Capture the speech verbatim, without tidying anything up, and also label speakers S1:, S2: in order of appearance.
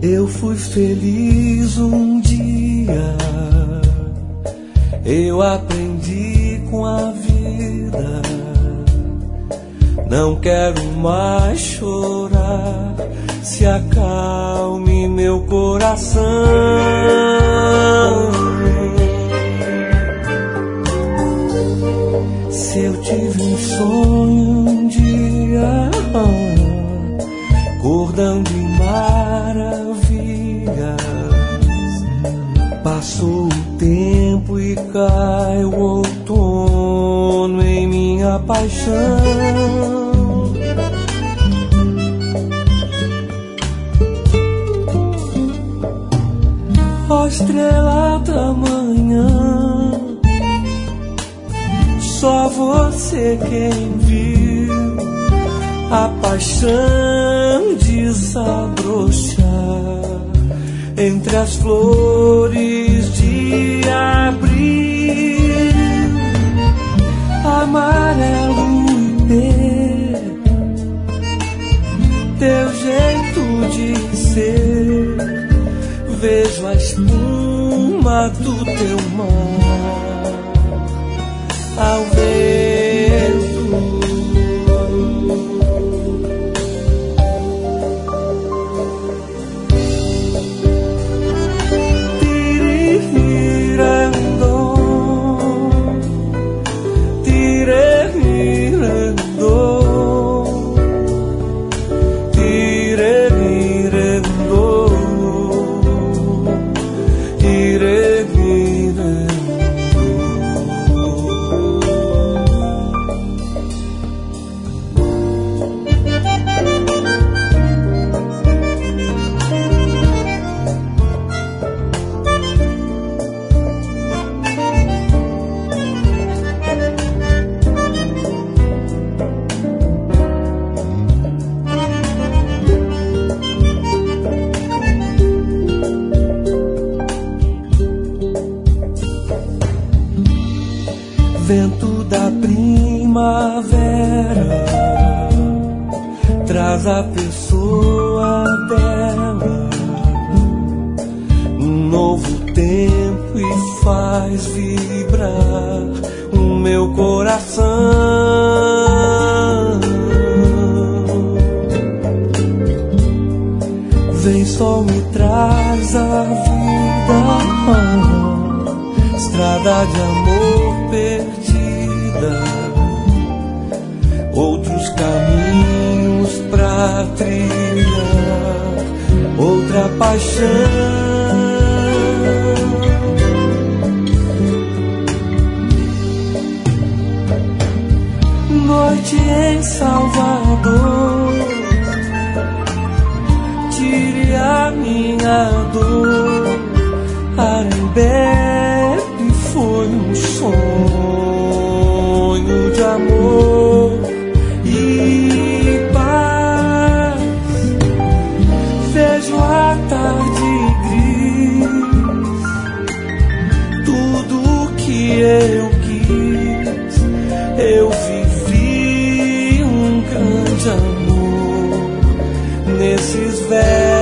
S1: Eu fui feliz um dia, eu aprendi com a vida. Não quero mais chorar, se acalme meu coração. Se eu tive um sonho um dia, cordão de maravilhas, passou o tempo e cai o outono em minha paixão. Ó estrela da manhã, só você quem viu a paixão desabrochar entre as flores de abril. Amarelo e teu jeito de ser, vejo a espuma do teu mar ao vento. Vento da primavera traz a pessoa dela, um novo tempo e faz vibrar o meu coração. Vem sol, me traz a vida, estrada de amor perdida, outros caminhos pra trilhar, outra paixão. Noite em Salvador, tire a minha dor. Arembepe foi um sonho de amor e paz. Vejo a tarde gris, tudo que eu quis, eu vivi um grande amor nesses velhos